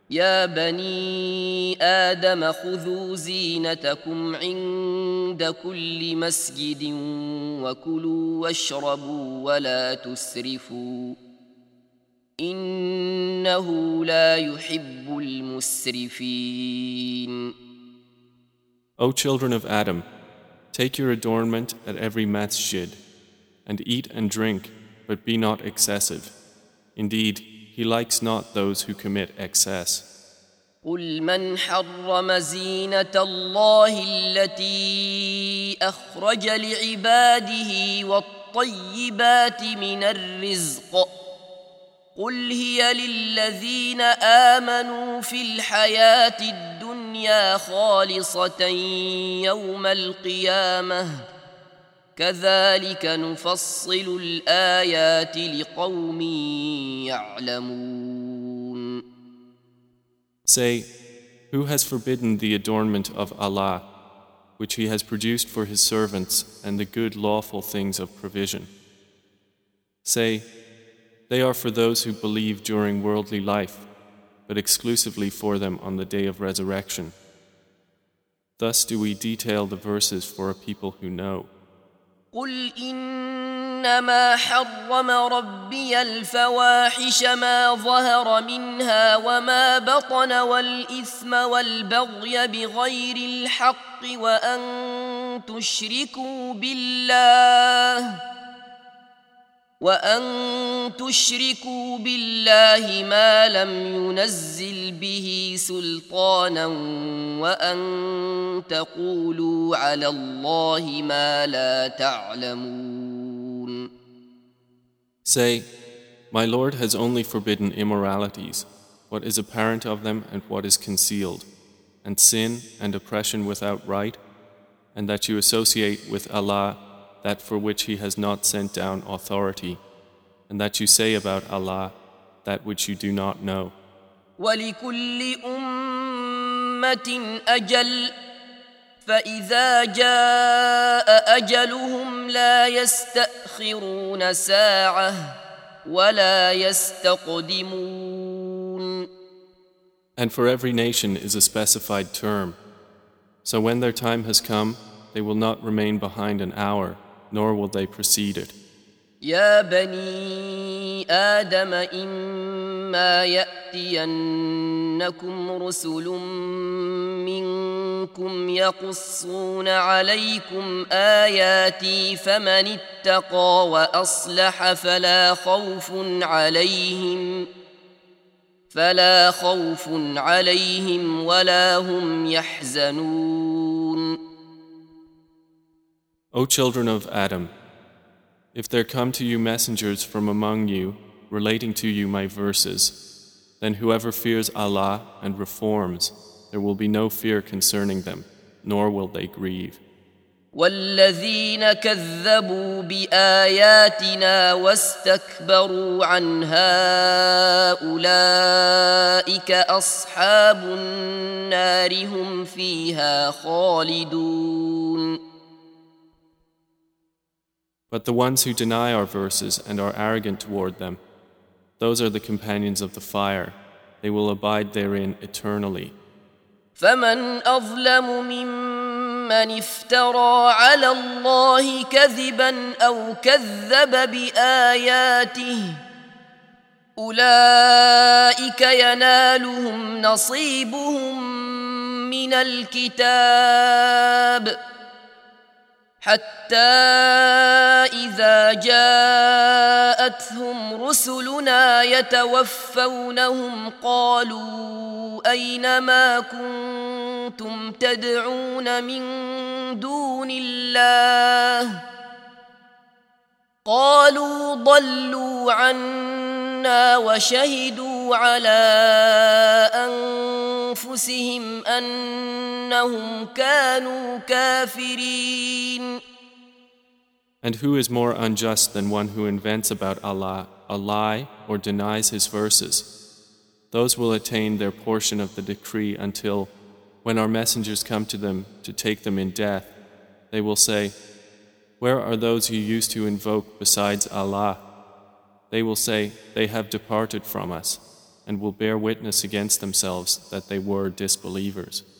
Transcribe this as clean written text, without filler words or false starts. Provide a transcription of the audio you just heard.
يا بني آدم خذوا زينتكم عند كل مسجد وكلوا واشربوا ولا تسرفوا إنه لا يحب المسرفين. O children of Adam, take your adornment at every masjid, and eat and drink, but be not excessive. Indeed, He likes not those who commit excess. قل من حرم زينة الله التي أخرج لعباده والطيبات من الرزق قل هي للذين آمنوا في الحياة الدنيا خالصة يوم القيامة كذلك نفصل الآيات لقوم يعلمون. Say, who has forbidden the adornment of Allah, which He has produced for His servants and the good lawful things of provision? Say, they are for those who believe during worldly life, but exclusively for them on the day of resurrection. Thus do we detail the verses for a people who know. قل إنما حرم ربي الفواحش ما ظهر منها وما بطن والإثم والبغي بغير الحق وأن تشركوا بالله ما لم ينزل به سلطانا وأن تقولوا على الله ما لا تعلمون. Say, my Lord has only forbidden immoralities, what is apparent of them and what is concealed, and sin and oppression without right, and that you associate with Allah that for which He has not sent down authority, and that you say about Allah that which you do not know. وَلِكُلِّ أُمَّةٍ أَجَلٌ فَإِذَا جَاءَ أَجَلُهُمْ لَا يَسْتَأْخِرُونَ سَاعَةً وَلَا يَسْتَقْدِمُونَ. And for every nation is a specified term. So when their time has come, they will not remain behind an hour, nor will they precede it. يا بني آدم إما يأتينكم رسل منكم يقصون عليكم آياتي فمن اتقى وأصلح فلا خوف عليهم ولا هم يحزنون. O children of Adam, if there come to you messengers from among you relating to you my verses, then whoever fears Allah and reforms, there will be no fear concerning them, nor will they grieve. والذين كذبوا بآياتنا واستكبروا عنها أولئك أصحاب النار هم فيها خالدون. But the ones who deny our verses and are arrogant toward them, those are the companions of the fire. They will abide therein eternally. فمن أظلم ممن افترى على الله كذبا أو كذب بآياته أولئك ينالهم نصيبهم من الكتاب حتى إذا جاءتهم رسلنا يتوفونهم قالوا أين ما كنتم تدعون من دون الله قالوا ضلوا عنا وشهدوا على أنفسهم أنهم كانوا كافرين. And who is more unjust than one who invents about Allah a lie or denies His verses? Those will attain their portion of the decree until, when our messengers come to them to take them in death, they will say, "Where are those you used to invoke besides Allah?" They will say, "They have departed from us," and will bear witness against themselves that they were disbelievers.